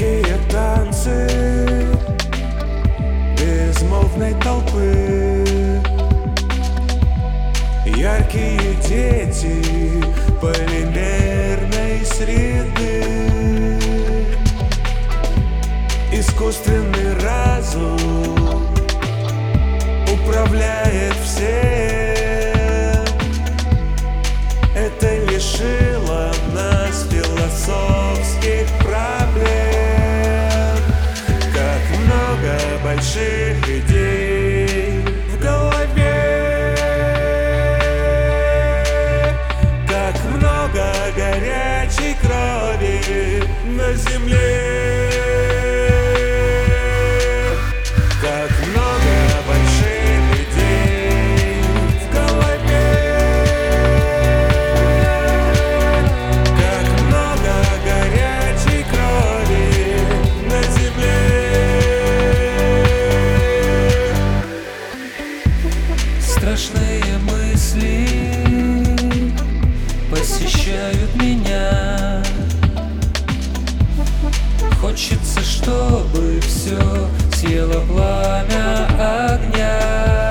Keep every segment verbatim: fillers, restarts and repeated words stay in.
Яркие танцы безмолвной толпы, яркие дети полимерной среды. Искусственный разум управляет всем. Это лишило нас философских проблем. Как много больших идей в голове, как много горячей крови на земле. Страшные мысли посещают меня. Хочется, чтобы все съело пламя огня.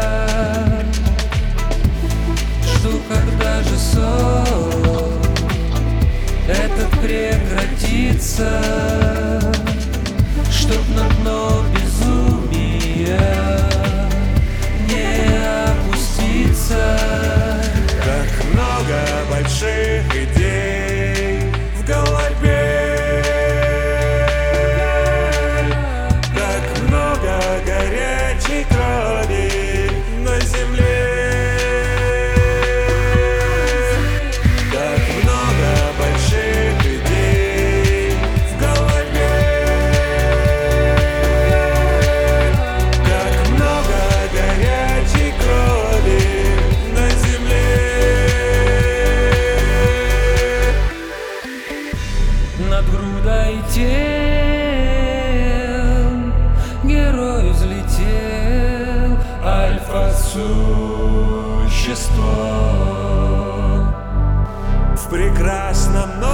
Жду, когда же сон этот прекратится, чтоб на дно безумия как много больших идей в голове, как много горячей крови на земле, как много больших идей в голове, как много горячей крови. Над грудой тел герой взлетел, альфа-существо. В прекрасном